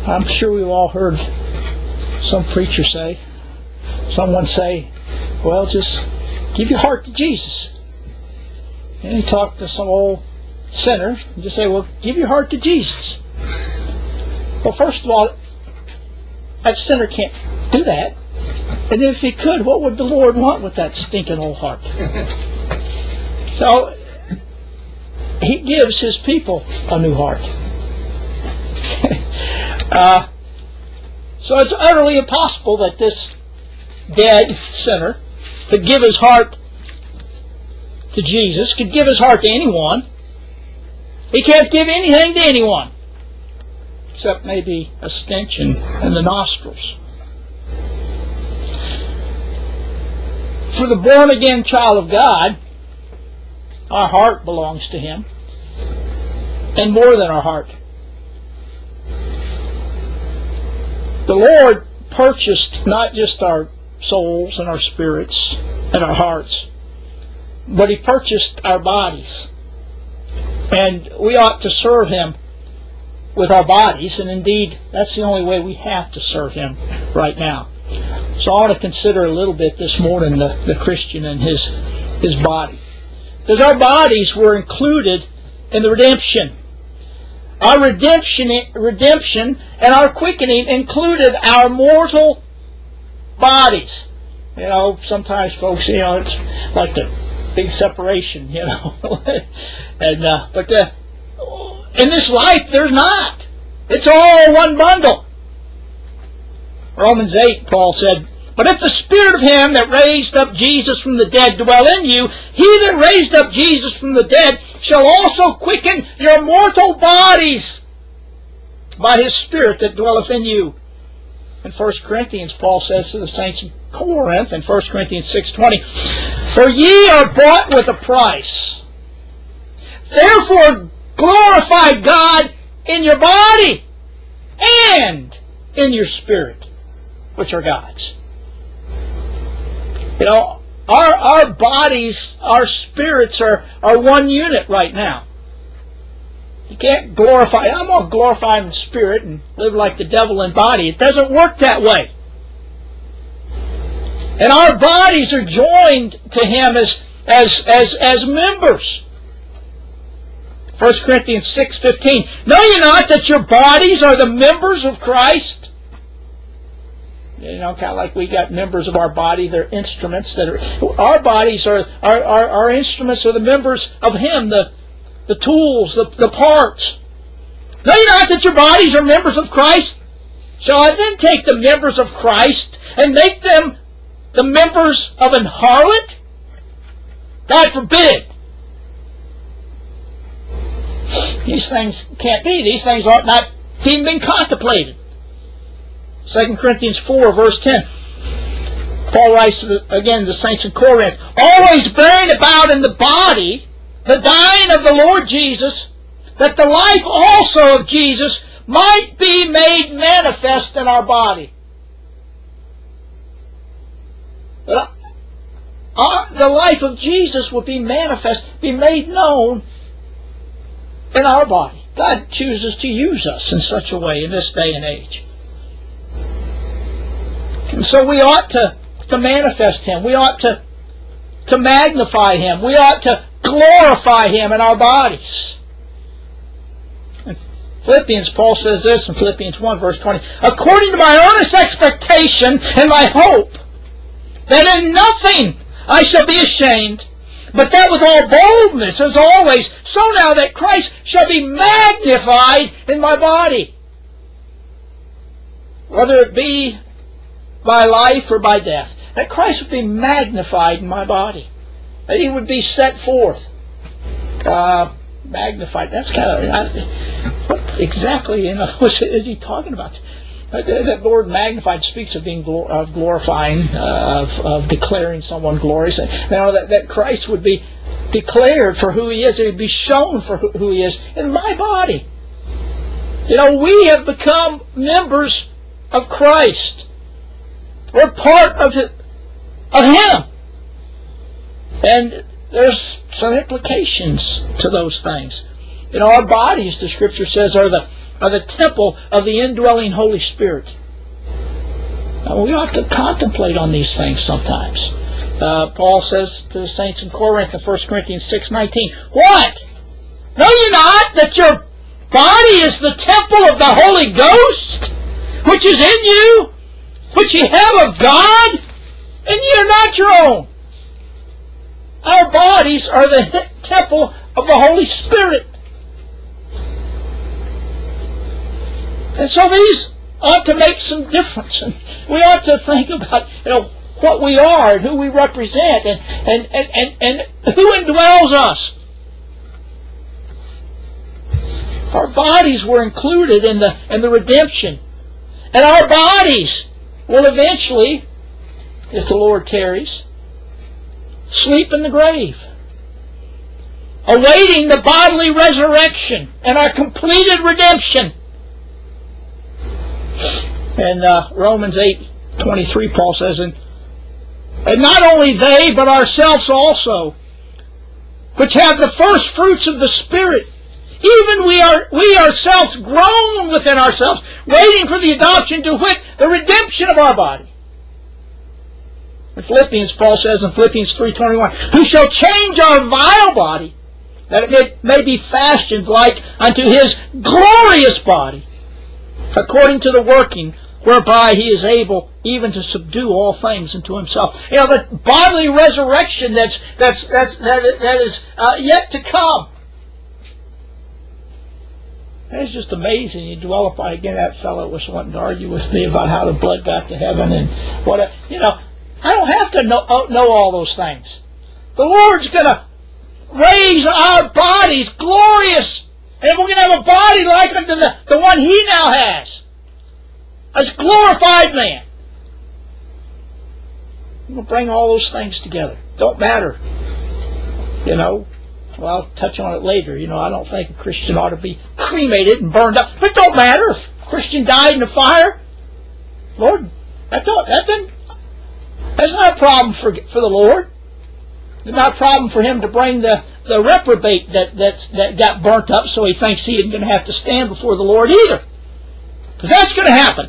I'm sure we've all heard some preacher say, someone say, well, just give your heart to Jesus. And you talk to some old sinner and just say, well, give your heart to Jesus. Well, first of all, that sinner can't do that. And if he could, what would the Lord want with that stinking old heart? So, He gives His people a new heart. So it's utterly impossible that this dead sinner could give his heart to Jesus, could give his heart to anyone. He can't give anything to anyone, except maybe a stench in the nostrils. For the born-again child of God, our heart belongs to Him, and more than our heart. The Lord purchased not just our souls and our spirits and our hearts, but He purchased our bodies. And we ought to serve Him with our bodies, and indeed, that's the only way we have to serve Him right now. So I want to consider a little bit this morning the Christian and his body. Because our bodies were included in the redemption. Our redemption and our quickening included our mortal bodies. You know, sometimes folks, it's like the big separation, but in this life, there's not. It's all one bundle. Romans 8, Paul said, but if the Spirit of Him that raised up Jesus from the dead dwell in you, He that raised up Jesus from the dead shall also quicken your mortal bodies by His Spirit that dwelleth in you. In 1 Corinthians, Paul says to the saints in Corinth, in 1 Corinthians 6:20, for ye are bought with a price. Therefore glorify God in your body and in your spirit, which are God's. Our bodies, our spirits are one unit right now. You can't glorify, I'm going to glorify Him in spirit and live like the devil in body. It doesn't work that way. And our bodies are joined to Him as members. 1 Corinthians 6:15. Know ye not that your bodies are the members of Christ? Kind of like we got members of our body, they're instruments. Our bodies our instruments are the members of Him, the tools, the parts. Know ye not that your bodies are members of Christ? Shall I then take the members of Christ and make them the members of an harlot? God forbid. These things can't be. These things ought not even been contemplated. 2 Corinthians 4, verse 10. Paul writes again to the saints in Corinth, always bearing about in the body the dying of the Lord Jesus, that the life also of Jesus might be made manifest in our body. The life of Jesus would be manifest, be made known in our body. God chooses to use us in such a way in this day and age. And so we ought to manifest Him. We ought to magnify Him. We ought to glorify Him in our bodies. In Philippians, Paul says this in Philippians 1, verse 20, according to my earnest expectation and my hope, that in nothing I shall be ashamed, but that with all boldness, as always, so now that Christ shall be magnified in my body, whether it be by life or by death, that Christ would be magnified in my body, that He would be set forth. Magnified, that's kind of, what exactly is He talking about? That word magnified speaks of being glorifying, of declaring someone glorious. That Christ would be declared for who He is. He would be shown for who He is in my body. We have become members of Christ. We're part of Him. And there's some implications to those things. Our bodies, the Scripture says, are the are the temple of the indwelling Holy Spirit. Now, we ought to contemplate on these things sometimes. Paul says to the saints in Corinth in 1 Corinthians 6:19, what? Know ye not that your body is the temple of the Holy Ghost, which is in you, which ye have of God, and ye are not your own? Our bodies are the temple of the Holy Spirit. And so these ought to make some difference. And we ought to think about, what we are and who we represent and who indwells us. Our bodies were included in the redemption. And our bodies will eventually, if the Lord tarries, sleep in the grave, awaiting the bodily resurrection and our completed redemption. In Romans 8:23, Paul says, and not only they, but ourselves also, which have the first fruits of the Spirit, even we ourselves groan within ourselves, waiting for the adoption, to wit, the redemption of our body. In Philippians, Paul says in Philippians 3:21, who shall change our vile body, that it may be fashioned like unto his glorious body, according to the working whereby he is able even to subdue all things unto himself. The bodily resurrection that is yet to come. It's just amazing. You dwell upon, again, that fellow was wanting to argue with me about how the blood got to heaven and what. I don't have to know all those things. The Lord's going to raise our bodies glorious, and we're going to have a body like unto the one He now has. A glorified man. We'll bring all those things together. Don't matter. Well, I'll touch on it later. I don't think a Christian ought to be cremated and burned up. But don't matter if a Christian died in the fire. Lord, that's not a problem for the Lord. It's not a problem for Him to bring the reprobate that got burnt up, so he thinks he isn't going to have to stand before the Lord either. Because that's going to happen.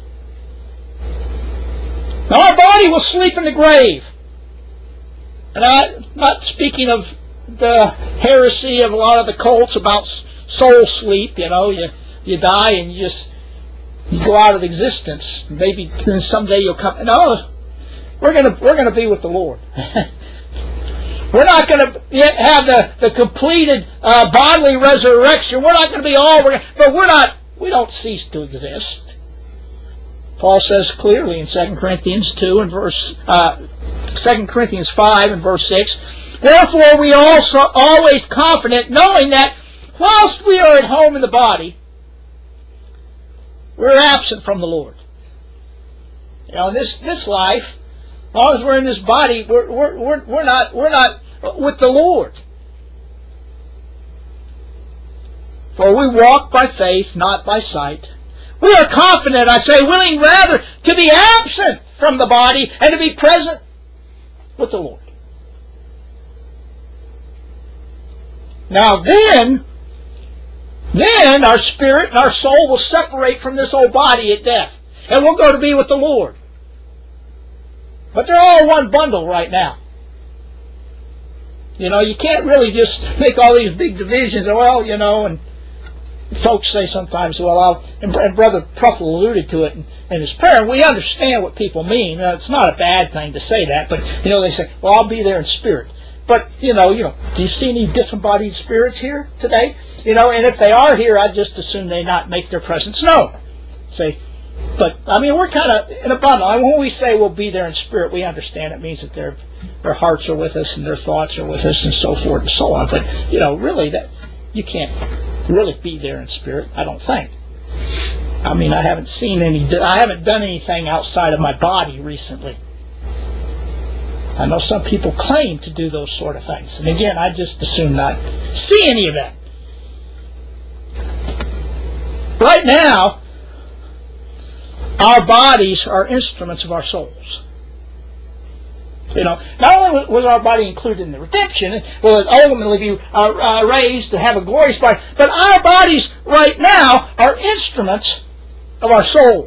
Now, our body will sleep in the grave. And I'm not speaking of the heresy of a lot of the cults about soul sleep. You die and you go out of existence. Maybe then someday you'll come. No, we're gonna be with the Lord. We're not going to yet have the completed bodily resurrection. We're not going to be but we don't cease to exist. Paul says clearly in 2 Corinthians 2 and 2 Corinthians 5 and verse 6, wherefore we are also always confident, knowing that whilst we are at home in the body, we're absent from the Lord. In this life, as long as we're in this body, we're not with the Lord. For we walk by faith, not by sight. We are confident, I say, willing rather to be absent from the body and to be present with the Lord. Now then our spirit and our soul will separate from this old body at death, and we'll go to be with the Lord. But they're all one bundle right now. You can't really just make all these big divisions. And folks say sometimes, and Brother Pruffle alluded to it, and his prayer, and we understand what people mean. It's not a bad thing to say that, but, they say, I'll be there in spirit. But, do you see any disembodied spirits here today? And if they are here, I'd just as soon they not make their presence known. But, we're kind of in a bundle. When we say we'll be there in spirit, we understand it means that their hearts are with us and their thoughts are with us and so forth and so on. But, really, that you can't really be there in spirit, I don't think. I haven't done anything outside of my body recently. I know some people claim to do those sort of things. And again, I just assume not see any of that. Right now, our bodies are instruments of our souls. You know, not only was our body included in the redemption, will it ultimately be raised to have a glorious body, but our bodies right now are instruments of our souls.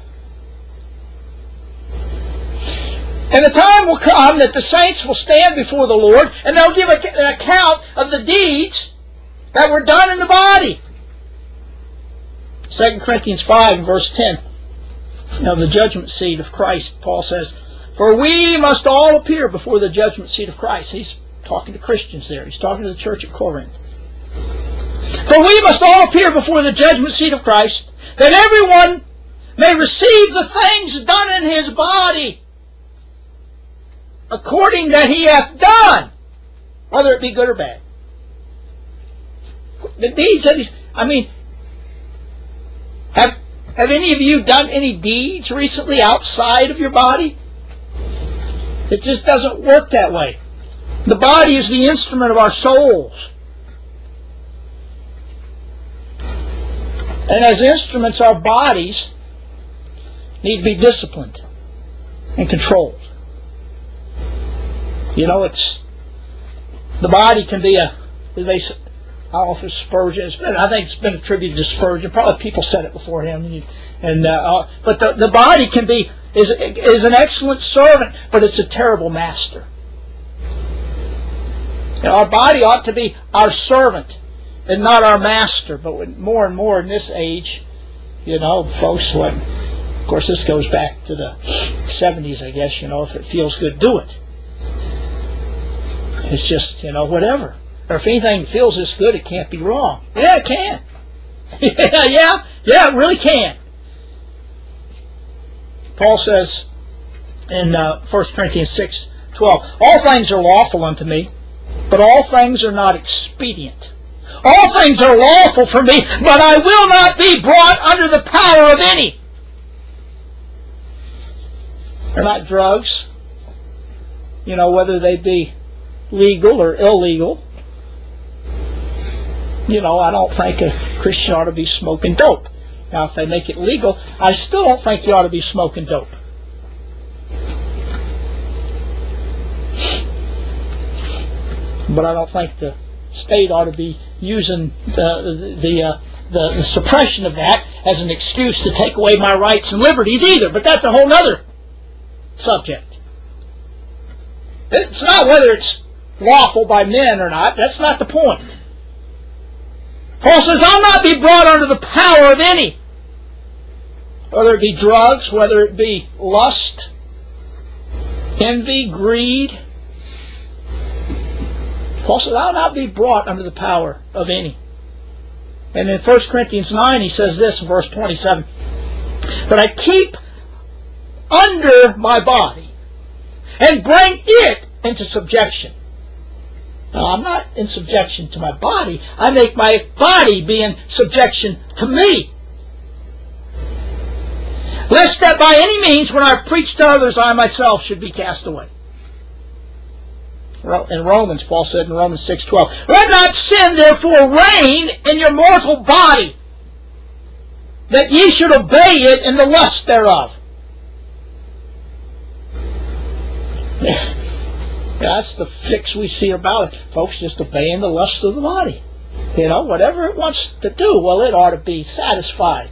And the time will come that the saints will stand before the Lord, and they'll give an account of the deeds that were done in the body. 2 Corinthians 5 and verse 10, of the judgment seat of Christ, Paul says, "For we must all appear before the judgment seat of Christ." He's talking to Christians there. He's talking to the church at Corinth. "For we must all appear before the judgment seat of Christ, that everyone may receive the things done in his body, according that he hath done, whether it be good or bad." The deeds that he's, have any of you done any deeds recently outside of your body? It just doesn't work that way. The body is the instrument of our souls. And as instruments, our bodies need to be disciplined and controlled. You know, the body can be I don't know if it's Spurgeon. I think it's been attributed to Spurgeon. Probably people said it before him. But the body is an excellent servant, but it's a terrible master. You know, our body ought to be our servant and not our master. But more and more in this age, you know, folks, of course this goes back to the 70s, I guess, you know, if it feels good, do it. It's just, you know, whatever. Or if anything feels this good, it can't be wrong. Yeah, it can. yeah, it really can. Paul says in 1 Corinthians 6:12, "All things are lawful unto me, but all things are not expedient. All things are lawful for me, but I will not be brought under the power of any." They're not drugs, you know, whether they be legal or illegal. You know, I don't think a Christian ought to be smoking dope. Now, if they make it legal, I still don't think you ought to be smoking dope. But I don't think the state ought to be using the suppression of that as an excuse to take away my rights and liberties either. But that's a whole other subject. It's not whether it's lawful by men or not. That's not the point. Paul says, "I'll not be brought under the power of any," whether it be drugs, whether it be lust, envy, greed. Paul says, "I'll not be brought under the power of any." And in 1 Corinthians 9, he says this in verse 27, "But I keep under my body and bring it into subjection." Now, I'm not in subjection to my body. I make my body be in subjection to me. "Lest that by any means, when I preach to others, I myself should be cast away." In Romans, Paul said in Romans 6:12, "Let not sin therefore reign in your mortal body, that ye should obey it in the lust thereof." That's the fix we see about it. Folks just obeying the lust of the body. You know, whatever it wants to do, well, it ought to be satisfied.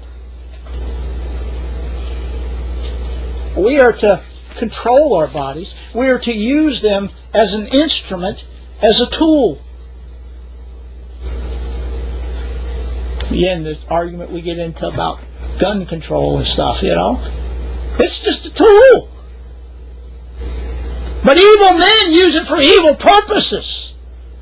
We are to control our bodies. We are to use them as an instrument, as a tool. Again, the argument we get into about gun control and stuff, you know, it's just a tool. But evil men use it for evil purposes.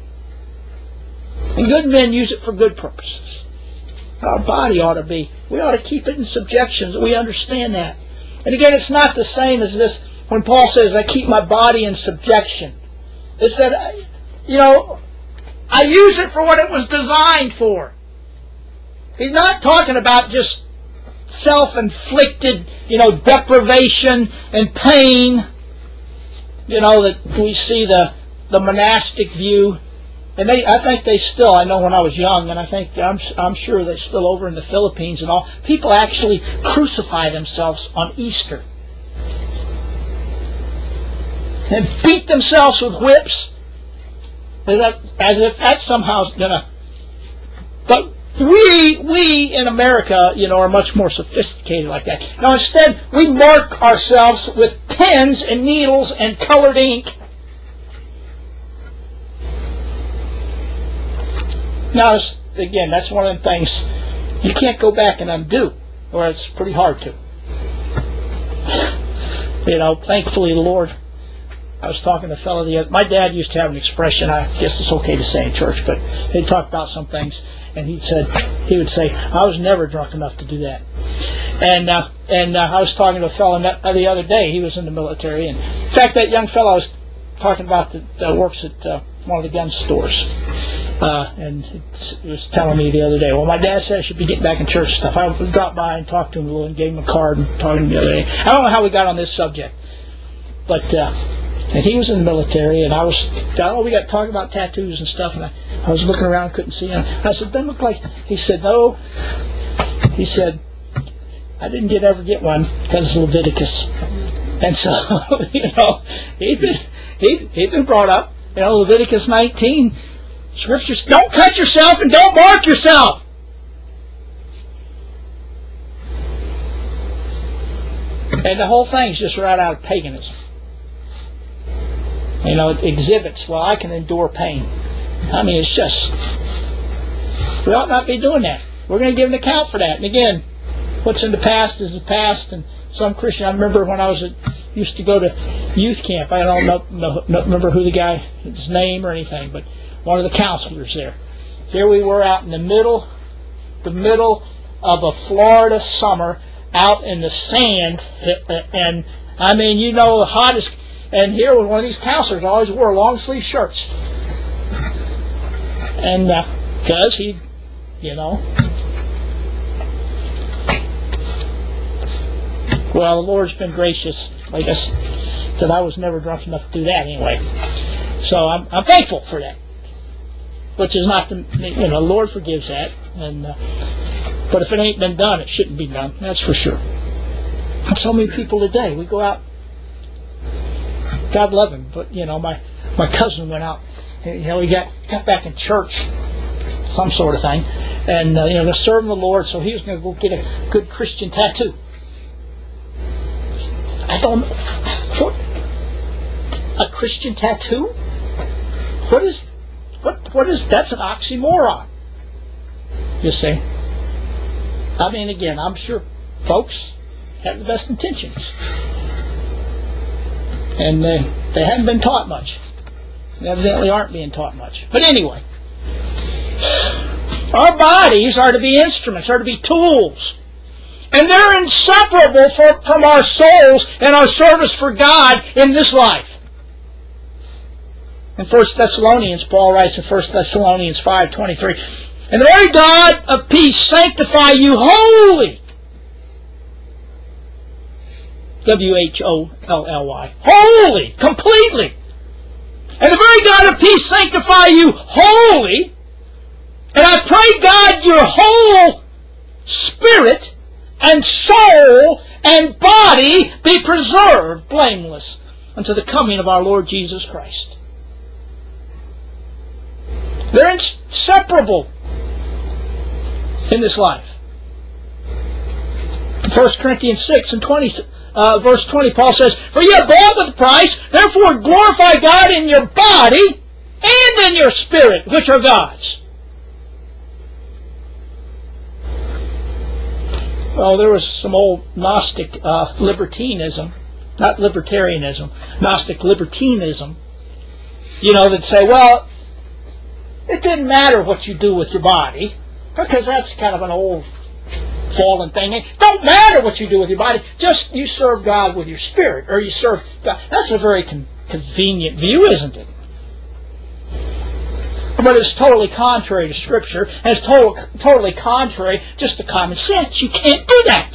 And good men use it for good purposes. Our body ought to be, we ought to keep it in subjection. We understand that. And again, it's not the same as this, when Paul says, "I keep my body in subjection." It's that, you know, I use it for what it was designed for. He's not talking about just self-inflicted, you know, deprivation and pain. You know, that we see the monastic view, and I think they still, I know when I was young, and I'm sure they're still over in the Philippines and all, people actually crucify themselves on Easter. and beat themselves with whips, as if that's somehow gonna. But we in America, are much more sophisticated like that. Now instead, we mark ourselves with pens and needles and colored ink. Now, again, that's one of the things you can't go back and undo, or it's pretty hard to. Thankfully, the Lord. I was talking to a fellow the other. My dad used to have an expression. I guess it's okay to say in church, but they talked about some things, and he would say, "I was never drunk enough to do that." And I was talking to a fellow the other day. He was in the military, and in fact, that young fellow I was talking about that works at one of the gun stores, and he was telling me the other day, well, my dad said I should be getting back in church and stuff. I dropped by and talked to him a little and gave him a card and talked to him the other day. I don't know how we got on this subject, but and he was in the military, and we got to talk about tattoos and stuff, and I was looking around, couldn't see him. I said, doesn't look like, he said, no. He said, I didn't ever get one because of Leviticus. And so, he'd been brought up, Leviticus 19, Scriptures, don't cut yourself and don't mark yourself. And the whole thing's just right out of paganism. It exhibits, well, I can endure pain. I mean, it's just, we ought not be doing that. We're going to give an account for that. And again, what's in the past is the past. And some Christian, I remember when I used to go to youth camp. I don't remember who the guy, his name or anything, but one of the counselors there. Here we were out in the middle of a Florida summer, out in the sand, and I mean, the hottest. And here was one of these counselors always wore long sleeve shirts, and because he, well, the Lord's been gracious. Like I said, I was never drunk enough to do that anyway. So I'm thankful for that. Which is not the Lord forgives that. And but if it ain't been done, it shouldn't be done. That's for sure. And so many people today, we go out. God love him, but my cousin went out. He got back in church, some sort of thing, and they're serving the Lord. So he was going to go get a good Christian tattoo. I don't know. What? A Christian tattoo? What is that's an oxymoron. You see? I mean, again, I'm sure folks have the best intentions. And they haven't been taught much. They evidently aren't being taught much. But anyway, our bodies are to be instruments, are to be tools. And they're inseparable from our souls and our service for God in this life. In 1 Thessalonians, Paul writes in 1 Thessalonians 5:23, and the very God of peace sanctify you wholly. W-H-O-L-L-Y. Wholly, completely. And the very God of peace sanctify you wholly. And I pray, God, your whole spirit and soul and body be preserved blameless unto the coming of our Lord Jesus Christ. They're inseparable in this life. 1 Corinthians 6 and 20, verse 20, Paul says, for you are bought with a price, therefore glorify God in your body and in your spirit, which are God's. Well, there was some old Gnostic libertinism, not libertarianism, Gnostic libertinism, that say, well, it didn't matter what you do with your body, because that's kind of an old fallen thing. It don't matter what you do with your body, just you serve God with your spirit, or you serve God. That's a very convenient view, isn't it? But it's totally contrary to Scripture, and it's totally contrary just to common sense. You can't do that.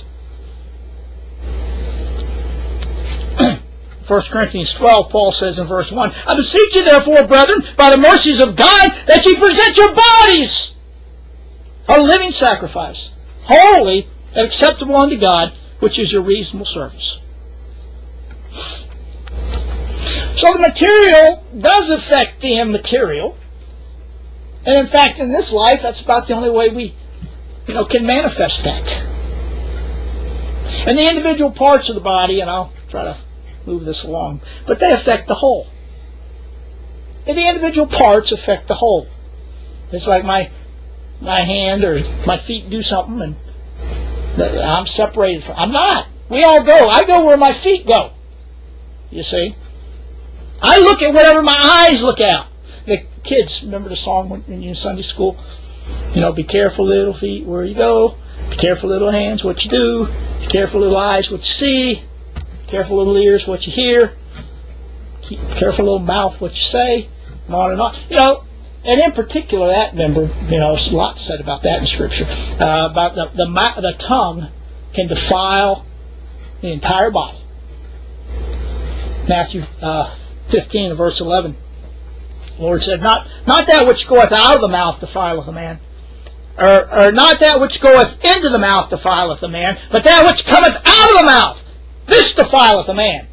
1 Corinthians 12, Paul says in verse 1, I beseech you therefore, brethren, by the mercies of God, that ye present your bodies a living sacrifice, holy and acceptable unto God, which is your reasonable service. So the material does affect the immaterial. And in fact, in this life, that's about the only way we, can manifest that. And the individual parts of the body, and I'll try to move this along, but they affect the whole. And the individual parts affect the whole. It's like my hand or my feet do something, and I'm separated from. I'm not. We all go. I go where my feet go. You see? I look at whatever my eyes look at. The kids, remember the song when you're in Sunday school? Be careful, little feet, where you go. Be careful, little hands, what you do. Be careful, little eyes, what you see. Be careful, little ears, what you hear. Be careful, little mouth, what you say. And on and on. And in particular, that, remember, there's a lot said about that in Scripture. About the tongue can defile the entire body. Matthew 15, verse 11. The Lord said, Not that which goeth out of the mouth defileth a man, or not that which goeth into the mouth defileth a man, but that which cometh out of the mouth, this defileth a man.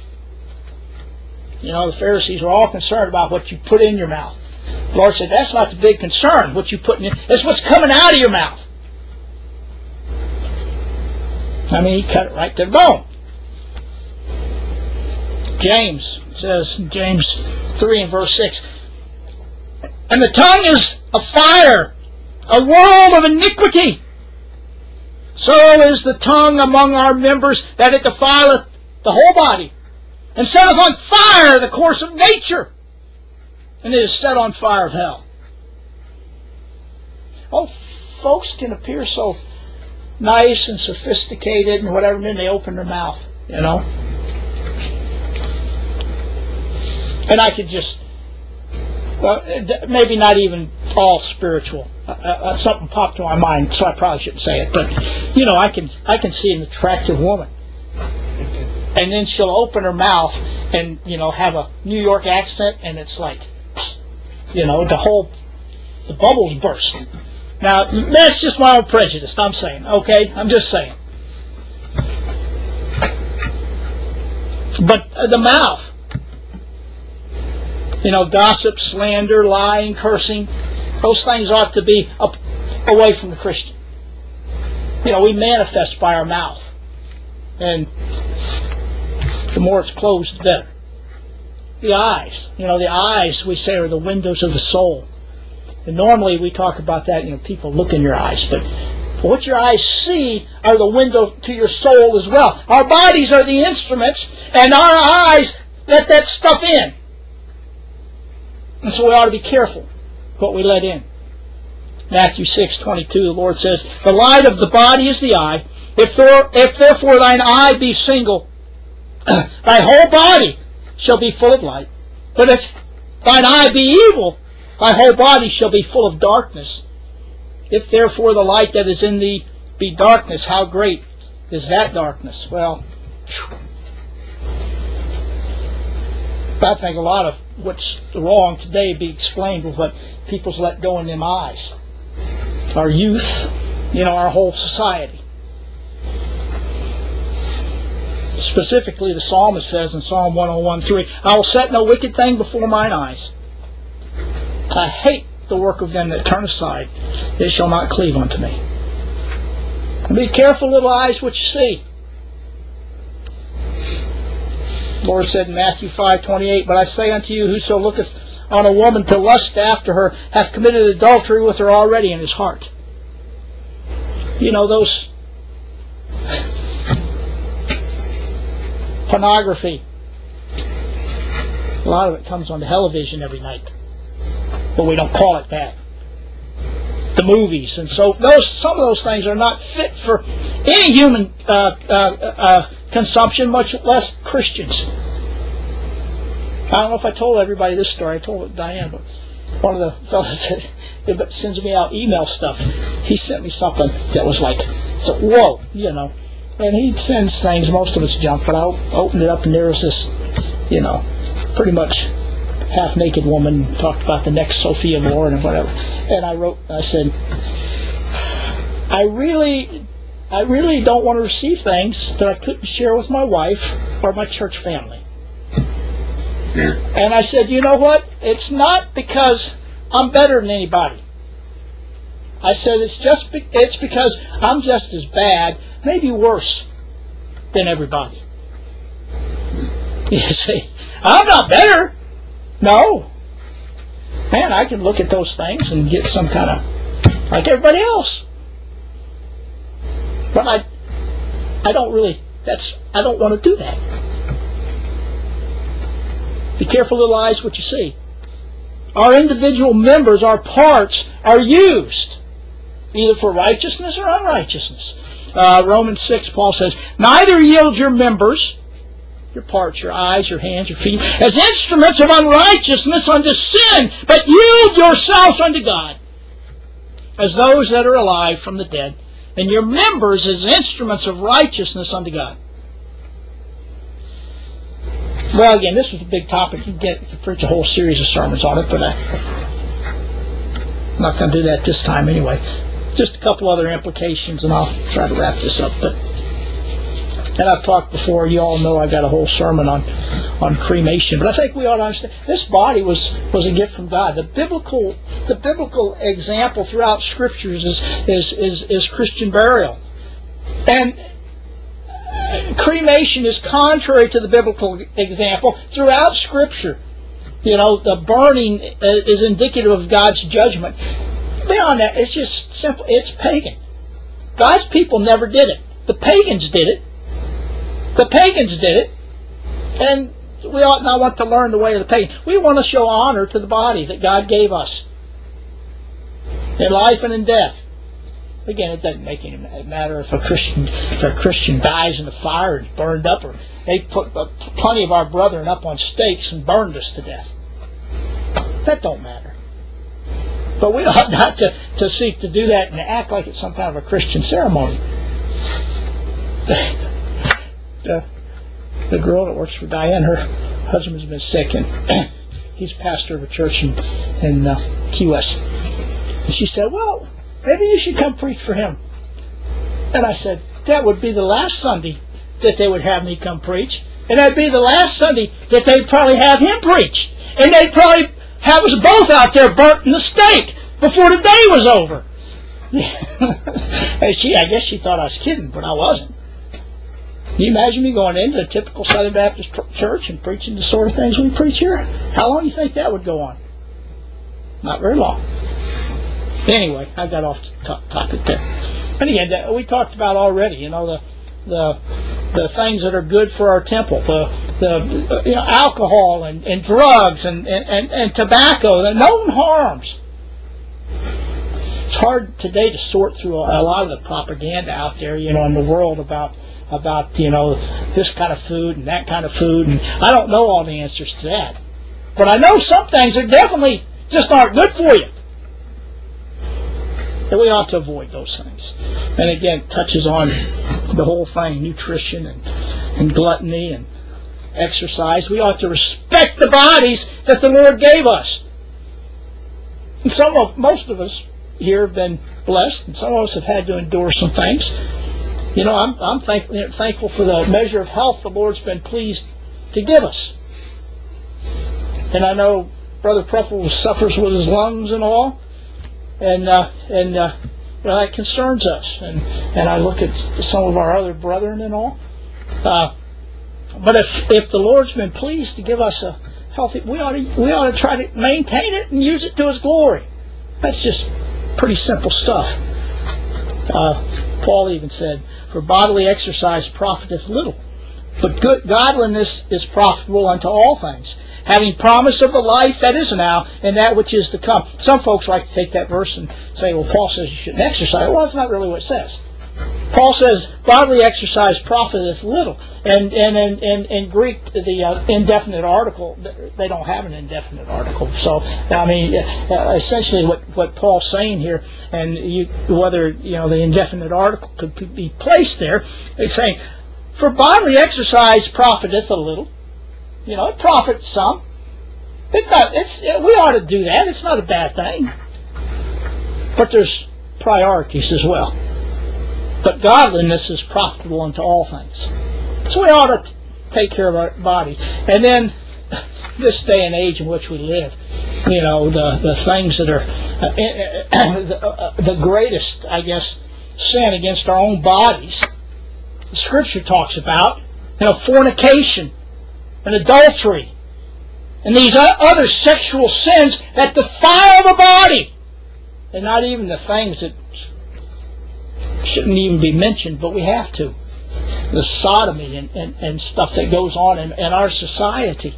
The Pharisees were all concerned about what you put in your mouth. The Lord said, that's not the big concern, what you put in. It's what's coming out of your mouth. He cut it right to the bone. James says in James 3 and verse 6, and the tongue is a fire, a world of iniquity. So is the tongue among our members, that it defileth the whole body, and setteth on fire the course of nature, and it is set on fire of hell. Oh, folks can appear so nice and sophisticated and whatever, and then they open their mouth, And I could just, maybe not even all spiritual. Something popped to my mind, so I probably shouldn't say it. But I can see an attractive woman, and then she'll open her mouth and have a New York accent, and it's like, the bubbles burst. Now that's just my own prejudice. I'm saying, okay, I'm just saying. But the mouth. Gossip, slander, lying, cursing, those things ought to be away from the Christian. We manifest by our mouth. And the more it's closed, the better. The eyes. The eyes, we say, are the windows of the soul. And normally we talk about that, people look in your eyes. But what your eyes see are the window to your soul as well. Our bodies are the instruments, and our eyes let that stuff in. And so we ought to be careful what we let in. Matthew 6:22, the Lord says, the light of the body is the eye. If therefore thine eye be single, thy whole body shall be full of light. But if thine eye be evil, thy whole body shall be full of darkness. If therefore the light that is in thee be darkness, how great is that darkness? Well, I think a lot of what's wrong today be explained with what people's let go in them eyes. Our youth, our whole society. Specifically, the psalmist says in Psalm 101:3, I will set no wicked thing before mine eyes. I hate the work of them that turn aside. It shall not cleave unto me. And be careful, little eyes, what you see. The Lord said in Matthew 5:28, but I say unto you, whoso looketh on a woman to lust after her hath committed adultery with her already in his heart. Those pornography, a lot of it comes on television every night, but we don't call it that. The movies, and so some of those things are not fit for any human consumption, much less Christians. I don't know if I told everybody this story. I told it to Diane, but one of the fellows that sends me out email stuff, he sent me something that was like, so whoa, and he sends things, most of it's junk, but I opened it up and there was this, pretty much half-naked woman, talked about the next Sophia Loren and whatever, and I said, I really don't want to receive things that I couldn't share with my wife or my church family. And I said, you know what? It's not because I'm better than anybody. I said, it's because I'm just as bad, maybe worse, than everybody. You see, I'm not better. No. Man, I can look at those things and get some kind of, like everybody else. But I don't want to do that. Be careful, little eyes, what you see. Our individual members, our parts, are used either for righteousness or unrighteousness. Romans 6, Paul says, neither yield your members, your parts, your eyes, your hands, your feet, as instruments of unrighteousness unto sin, but yield yourselves unto God, as those that are alive from the dead, and your members as instruments of righteousness unto God. Well, again, this was a big topic. You can preach a whole series of sermons on it, but I'm not going to do that this time anyway. Just a couple other implications, and I'll try to wrap this up. And I've talked before. You all know I got a whole sermon on cremation, but I think we ought to understand this body was a gift from God. The biblical example throughout Scriptures is Christian burial, and cremation is contrary to the biblical example throughout Scripture. You know, the burning is indicative of God's judgment. Beyond that, it's just simple. It's pagan. God's people never did it. The pagans did it. And we ought not want to learn the way of the pagan. We want to show honor to the body that God gave us in life and in death. Again, it doesn't make any matter if a Christian dies in the fire and burned up, or they put plenty of our brethren up on stakes and burned us to death. That don't matter. But we ought not to seek to do that and act like it's some kind of a Christian ceremony. The girl that works for Diane, her husband's been sick, and he's pastor of a church in Key West. And she said, well, maybe you should come preach for him. And I said, that would be the last Sunday that they would have me come preach. And that'd be the last Sunday that they'd probably have him preach. And they'd probably have us both out there burnt in the stake before the day was over. And I guess she thought I was kidding, but I wasn't. Can you imagine me going into a typical Southern Baptist church and preaching the sort of things we preach here? How long do you think that would go on? Not very long. Anyway, I got off the topic there. And again, we talked about already, you know, the things that are good for our temple, the alcohol and drugs and tobacco, the known harms. It's hard today to sort through a lot of the propaganda out there, you know, in the world about this kind of food and that kind of food, and I don't know all the answers to that. But I know some things that definitely just aren't good for you. And we ought to avoid those things. And again, it touches on the whole thing, nutrition and gluttony and exercise. We ought to respect the bodies that the Lord gave us. And most of us here have been blessed, and some of us have had to endure some things. You know, I'm thankful for the measure of health the Lord's been pleased to give us. And I know Brother Pruffle suffers with his lungs and all, and that concerns us. And I look at some of our other brethren and all. But if the Lord's been pleased to give us a healthy, we ought to try to maintain it and use it to His glory. That's just pretty simple stuff. Paul even said, for bodily exercise profiteth little, but godliness is profitable unto all things, having promise of the life that is now and that which is to come. Some folks like to take that verse and say, well, Paul says you shouldn't exercise. Well, that's not really what it says. Paul says bodily exercise profiteth little. And in Greek, the indefinite article, they don't have an indefinite article. So, I mean, essentially what Paul's saying here, and whether the indefinite article could be placed there, is saying, for bodily exercise profiteth a little. You know, it profits some. We ought to do that. It's not a bad thing. But there's priorities as well. But godliness is profitable unto all things. So we ought to take care of our body. And then this day and age in which we live, you know, the things that are the greatest, I guess, sin against our own bodies, the Scripture talks about, you know, fornication and adultery and these other sexual sins that defile the body. And not even the things that shouldn't even be mentioned, but we have to. The sodomy and stuff that goes on in our society.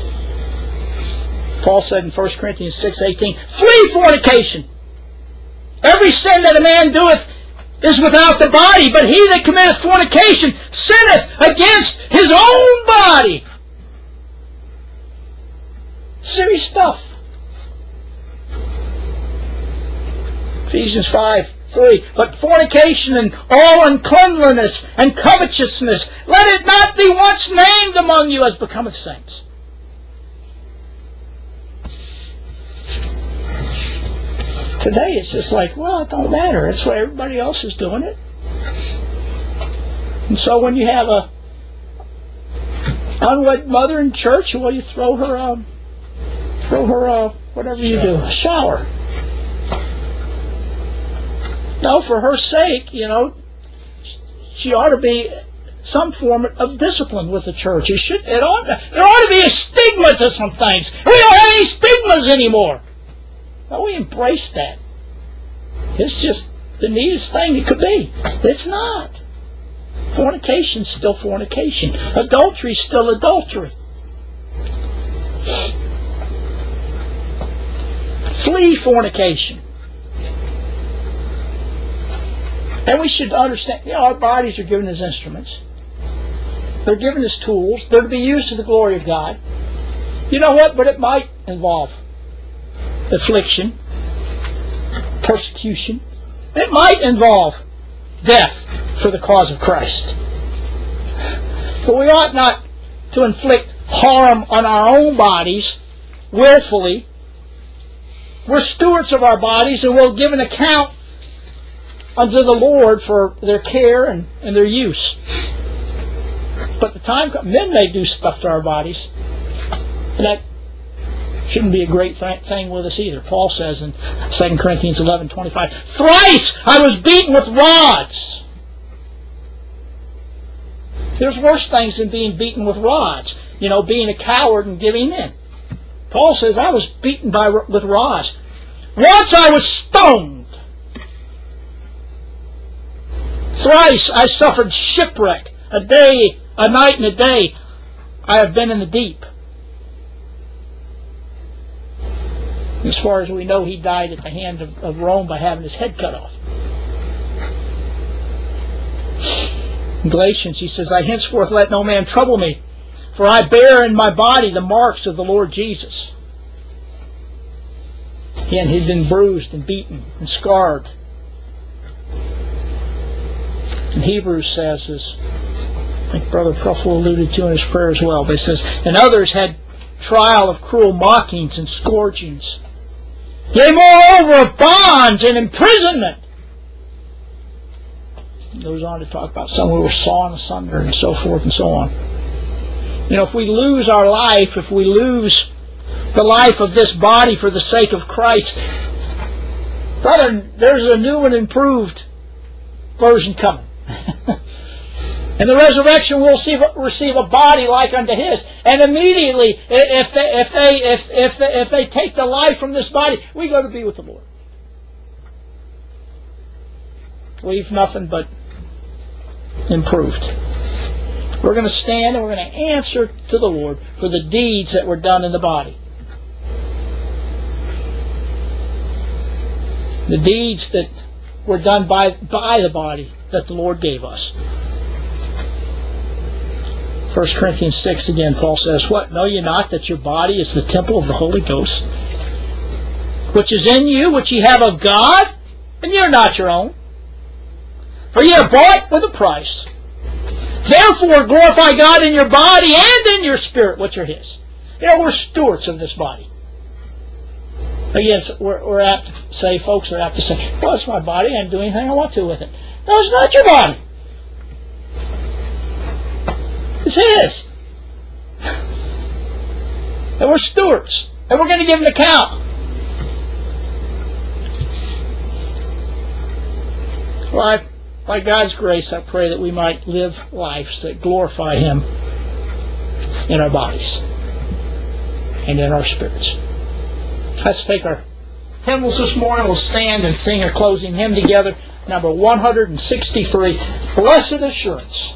Paul said in 1 Corinthians 6:18, flee fornication. Every sin that a man doeth is without the body, but he that committeth fornication sinneth against his own body. Serious stuff. Ephesians 5:3. But fornication and all uncleanliness and covetousness, let it not be once named among you as becometh saints. Today it's just like, well, it don't matter. It's what everybody else is doing it. And so when you have a unwed mother in church, well, you throw her whatever you do, a shower. No, for her sake, you know, she ought to be some form of discipline with the church. There ought to be a stigma to some things. We don't have any stigmas anymore. Well, we embrace that. It's just the neatest thing it could be. It's not. Fornication's still fornication. Adultery's still adultery. Flee fornication. And we should understand, you know, our bodies are given as instruments. They're given as tools. They're to be used to the glory of God. You know what? But it might involve affliction, persecution. It might involve death for the cause of Christ. But we ought not to inflict harm on our own bodies willfully. We're stewards of our bodies, and we'll give an account unto the Lord for their care and their use. But the time comes, men may do stuff to our bodies, and that shouldn't be a great thing with us either. Paul says in 2 Corinthians 11:25, thrice I was beaten with rods. There's worse things than being beaten with rods. You know, being a coward and giving in. Paul says, I was beaten with rods. Once I was stoned. Thrice I suffered shipwreck. A night and a day I have been in the deep. As far as we know, he died at the hand of Rome by having his head cut off. In Galatians, he says, I henceforth let no man trouble me, for I bear in my body the marks of the Lord Jesus. Again, he'd been bruised and beaten and scarred. And Hebrews says, as I think Brother Pruffle alluded to in his prayer as well, but it says, and others had trial of cruel mockings and scourgings. Yea, moreover, of bonds and imprisonment. It goes on to talk about some who were sawn asunder and so forth and so on. You know, if we lose our life, if we lose the life of this body for the sake of Christ, brother, there's a new and improved version coming. In the resurrection, we'll receive a body like unto His, and immediately, if they take the life from this body, we go to be with the Lord. Leave nothing but improved. We're going to stand and we're going to answer to the Lord for the deeds that were done in the body. The deeds that were done by the body that the Lord gave us. 1 Corinthians 6 again, Paul says, what, know ye not that your body is the temple of the Holy Ghost, which is in you, which ye have of God, and ye are not your own? For ye are bought with a price. Therefore glorify God in your body and in your spirit, which are His. You know, we're stewards of this body. Again, we're apt to say, folks are apt to say, well, it's my body, I can do anything I want to with it. No, it's not your body. It's His. And we're stewards. And we're going to give an account. Well, by God's grace, I pray that we might live lives that glorify Him in our bodies and in our spirits. Let's take our hymnals this morning. We'll stand and sing a closing hymn together. Number 163, Blessed Assurance.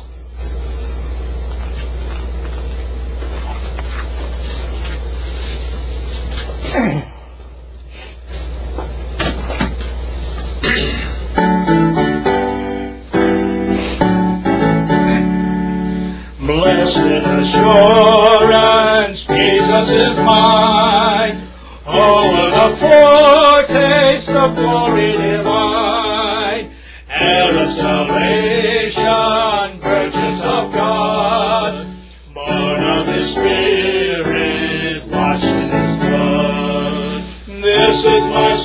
Blessed assurance, Jesus is mine. Oh, what a foretaste of glory divine, heir of salvation, purchase of God, born of His Spirit, washed in His blood. This is my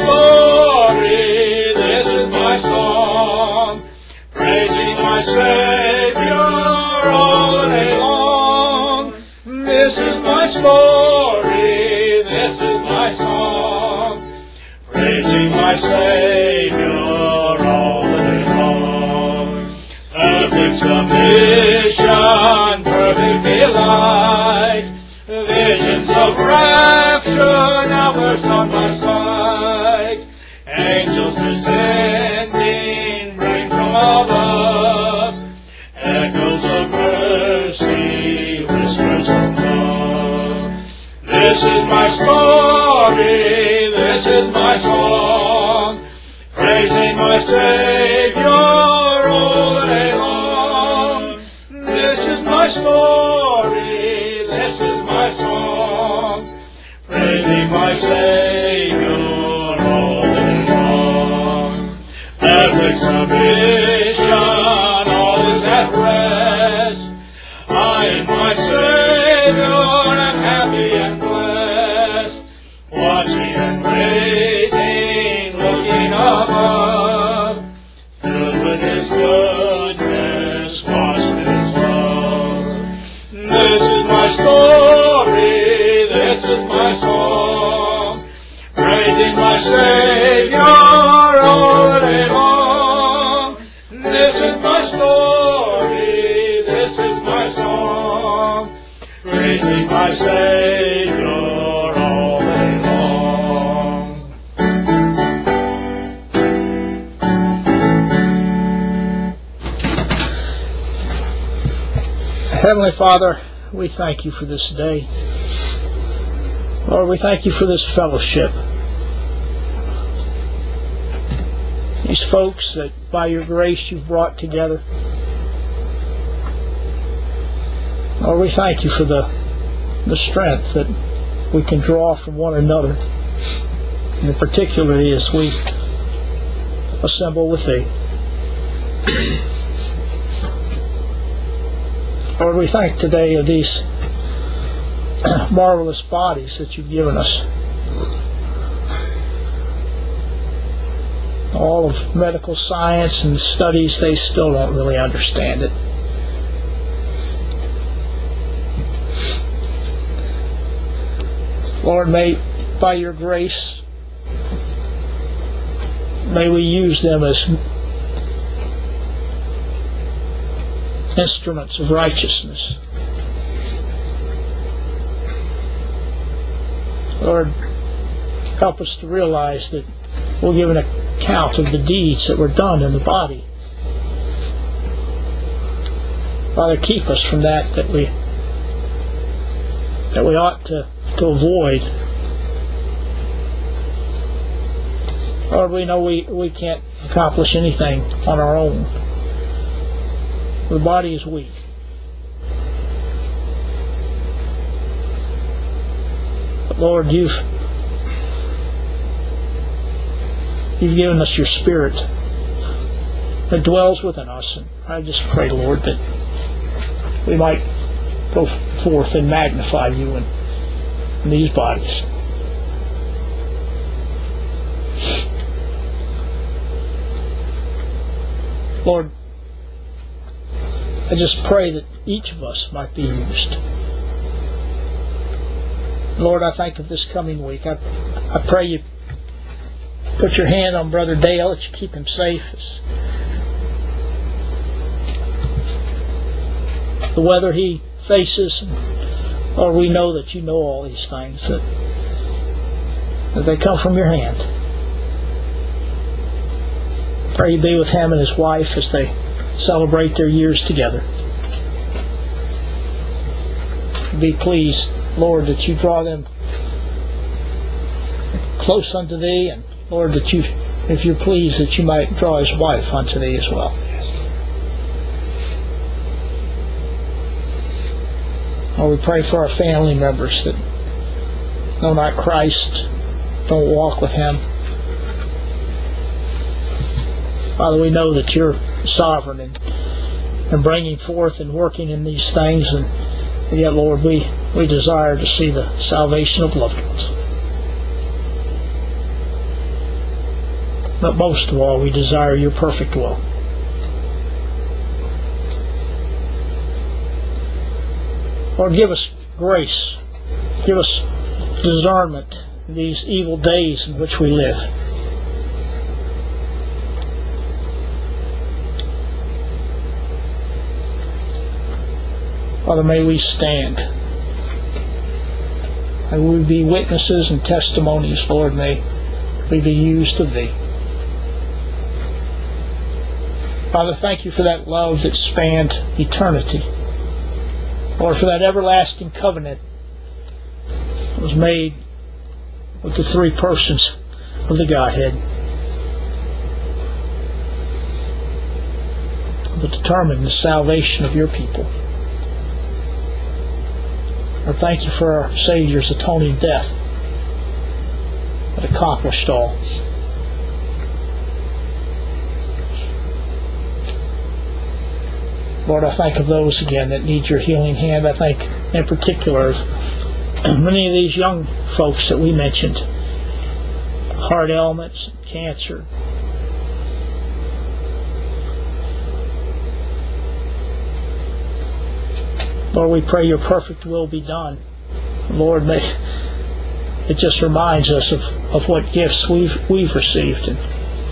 story, this is my song, praising my Savior all the day long. This is my story, this is my song, praising my Savior all the day long. Perfect submission, perfect delight, visions of rapture now burst on my sight. Angels descending bring from above echoes of mercy, whispers of love. This is my story, this is my song, praising my Savior all the day long. This is my story, this is my song, praising my Savior all the day long. Perfect submission, all is at rest. I in my Savior am happy and blessed, watching and waiting, looking above, filled with His goodness, washed in His love. This is my story, this is my song, praising my Savior all the day long. This is my story, this is my song, praising my Savior all the day long. Heavenly Father, we thank You for this day. Lord, we thank You for this fellowship. These folks that by Your grace You've brought together. Lord, we thank You for the strength that we can draw from one another, and particularly as we assemble with Thee. Lord, we thank today of these marvelous bodies that You've given us. All of medical science and studies, they still don't really understand it. Lord, may, by Your grace, may we use them as instruments of righteousness. Lord, help us to realize that we'll give an account of the deeds that were done in the body. Father, keep us from that we ought to avoid. Lord, we know we can't accomplish anything on our own. The body is weak. But Lord, You've given us Your Spirit that dwells within us. And I just pray, Lord, that we might go forth and magnify You in these bodies. Lord, I just pray that each of us might be used. Lord, I think of this coming week. I pray you put your hand on Brother Dale, that you keep him safe as the weather he faces. Lord, we know that you know all these things, that they come from your hand. Pray you be with him and his wife as they celebrate their years together. Be pleased, Lord, that you draw them close unto thee, and Lord, that you, if you're pleased, that you might draw his wife unto thee as well. Lord, we pray for our family members that know not Christ, don't walk with him. Father, we know that you're sovereign in bringing forth and working in these things, and yet, Lord, we desire to see the salvation of loved ones. But most of all, we desire your perfect will. Lord, give us grace. Give us discernment in these evil days in which we live. Father, may we stand. May we be witnesses and testimonies, Lord. May we be used of thee. Father, thank you for that love that spanned eternity. Lord, for that everlasting covenant that was made with the three persons of the Godhead, that determined the salvation of your people. Lord, thank you for our Savior's atoning death that accomplished all. Lord, I think of those again that need your healing hand. I think in particular of many of these young folks that we mentioned, heart ailments, cancer. Lord, we pray your perfect will be done. Lord, may it just reminds us of what gifts we've received and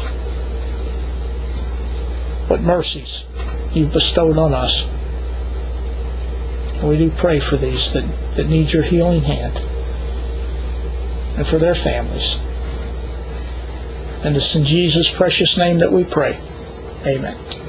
what mercies you've bestowed on us. And we do pray for these that need your healing hand, and for their families. And it's in Jesus' precious name that we pray. Amen.